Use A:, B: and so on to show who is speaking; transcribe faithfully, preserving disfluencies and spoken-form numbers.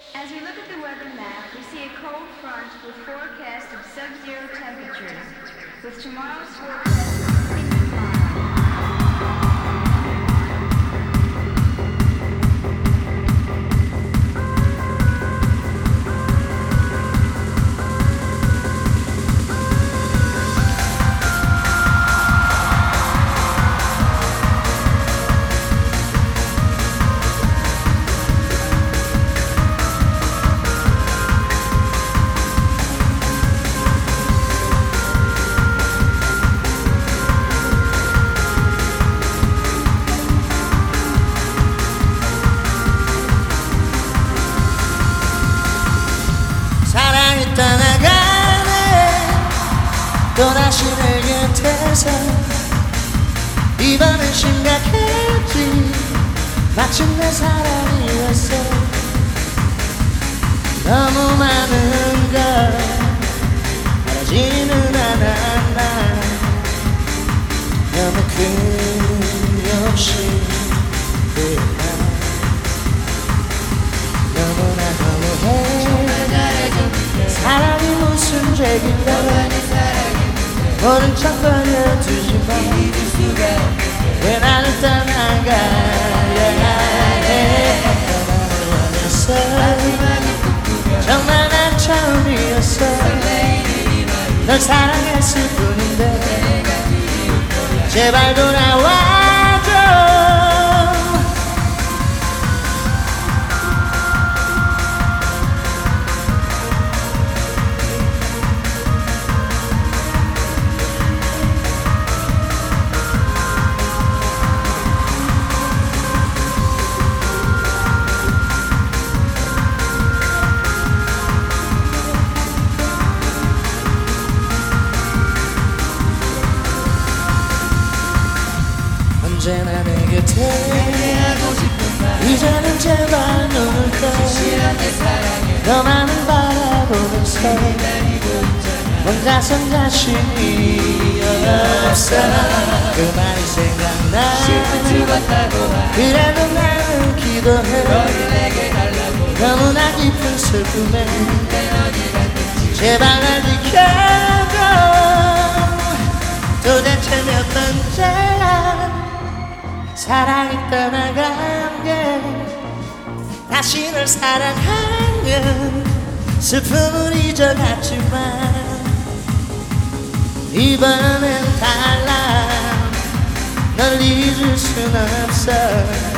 A: As we look at the weather map, we see a cold front with forecast of sub-zero temperatures, with tomorrow's forecast of sixty-five.
B: 떠나가네 또다시 내 곁에서 이번엔 심각했지 마침내 사랑이었어 너무 많은 걸 알지는 않았나 너무 큰 욕심 너무나 너무해 사랑이 무슨 죄길래 모른 척 버려두지마 왜 나를 떠나가야 해 너만을 원했어 정말 난 처음이었어 널 사랑했을 뿐인데 제발 돌아와줘 언제나 내 곁에 이제는 제발 눈을 떠 너만을 바라보면서 혼자선 자신이 없어 그 말이 생각나 그래도 나는 기도해 너무나 깊은 슬픔에 제발 날 지켜줘 도대체 몇 번째야 사랑이 떠나간 게 다시 널 사랑하면 슬픔을 잊어갔지만 이번엔 달라 널 잊을 순 없어